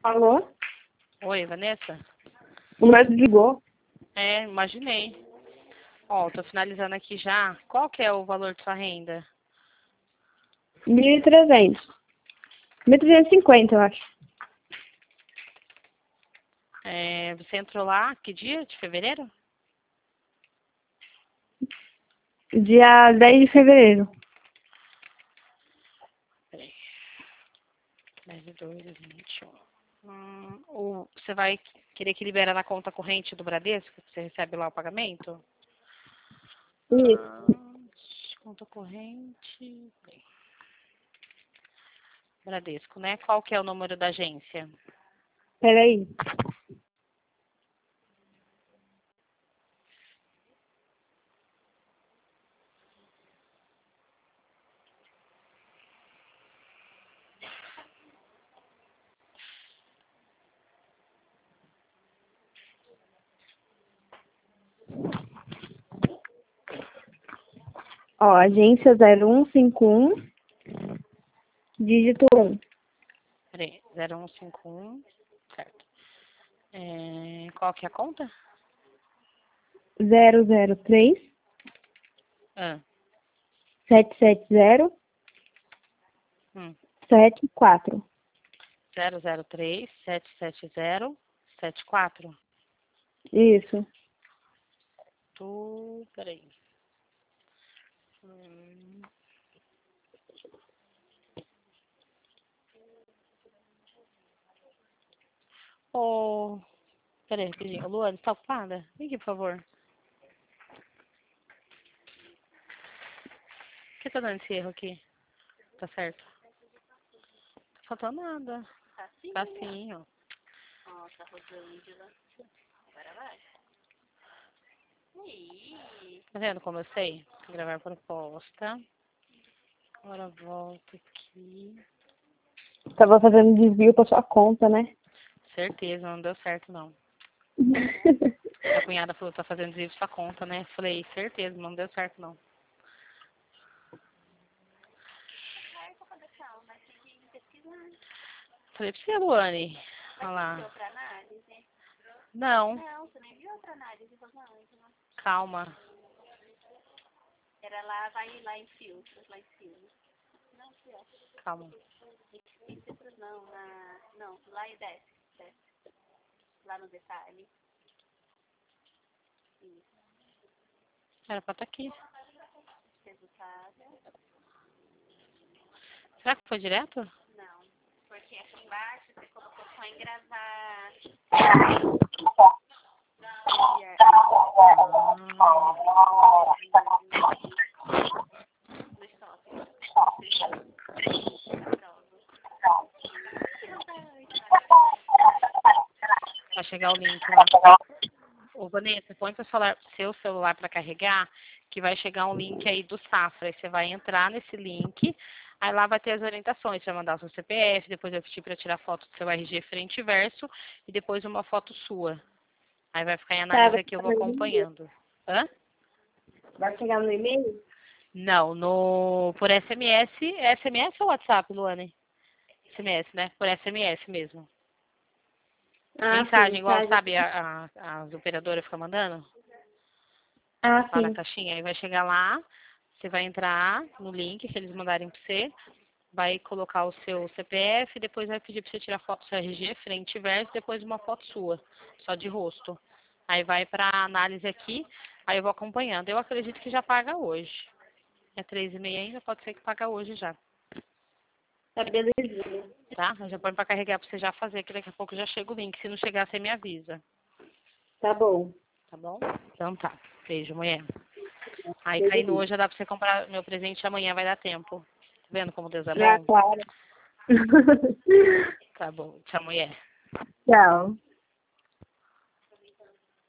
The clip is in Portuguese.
Alô? Oi, Vanessa? O médico ligou. Imaginei. Ó, tô finalizando aqui já. Qual que é o valor de sua renda? 1.300. 1.350, eu acho. Você entrou lá, que dia? De fevereiro? Dia 10 de fevereiro. Peraí. 10 de 2 de 21. Ou você vai querer que libera na conta corrente do Bradesco, que você recebe lá o pagamento? Isso. Conta corrente. Bradesco, né? Qual que é o número da agência? Peraí. Ó, agência 0151, dígito 1. Peraí, 0151, certo. Qual que é a conta? 003 Ah, 770 hum. 74. 003 770 74. Isso. Peraí. Oh, peraí, rapidinho. Luana, você tá ocupada? Vem aqui, por favor. Por que tá dando esse erro aqui? Tá certo. Não tá faltando nada. Tá sim, ó. Ó, tá Rosângela. Agora vai. Ih, Tá vendo como eu sei? Gravar proposta. Agora volto aqui. Tava fazendo desvio pra sua conta, né? Certeza, não deu certo, não. A cunhada falou, tá fazendo desvio pra sua conta, né? Falei, certeza, não deu certo, não. vai pra fazer calma, mas tem que pesquisar. Falei pra você, Luane. Olha Mas lá. você viu outra análise? Não, Não, você nem viu outra análise, Rosângela. calma. Era lá, vai lá em filtros, lá em cima. Não, aqui, ó. Calma. Em filtros não, não, lá e desce. Lá no detalhe. Isso, Era pra estar aqui. resultado. Será que foi direto? Não, porque aqui embaixo você colocou só em gravar. No estoque. Vai chegar o link lá. Ô, Vanessa, põe seu celular para carregar, que vai chegar um link aí do Safra. Aí você vai entrar nesse link, aí lá vai ter as orientações. Você vai mandar o seu CPF, depois vai pedir para tirar foto do seu RG frente e verso, e depois uma foto sua. Aí vai ficar em Tá, análise aqui, eu vou acompanhando. Hã? vai chegar no e-mail? Não, por SMS. É SMS ou WhatsApp, Luane? SMS, né? Por SMS mesmo. Ah, sim, Mensagem, igual, tá. sabe, as operadoras ficam mandando? Ah, Lá na sim. caixinha. Aí vai chegar lá, você vai entrar no link que eles mandarem para você, vai colocar o seu CPF, depois vai pedir para você tirar foto do seu RG, frente e verso, depois uma foto sua, só de rosto. Aí vai para análise aqui, aí eu vou acompanhando. Eu acredito que já paga hoje. É 3h30 ainda, pode ser que paga hoje já. Tá belezinha. Tá? Eu já põe para carregar para você já fazer, que daqui a pouco já chega o link. Se não chegar, você me avisa. Tá bom. Tá bom? Então tá. Beijo, mulher. Aí caindo Beijo. hoje já dá pra você comprar meu presente amanhã, vai dar tempo. Tá vendo como Deus é Ah, bom? claro. Tá bom. Tchau, mulher. Tchau.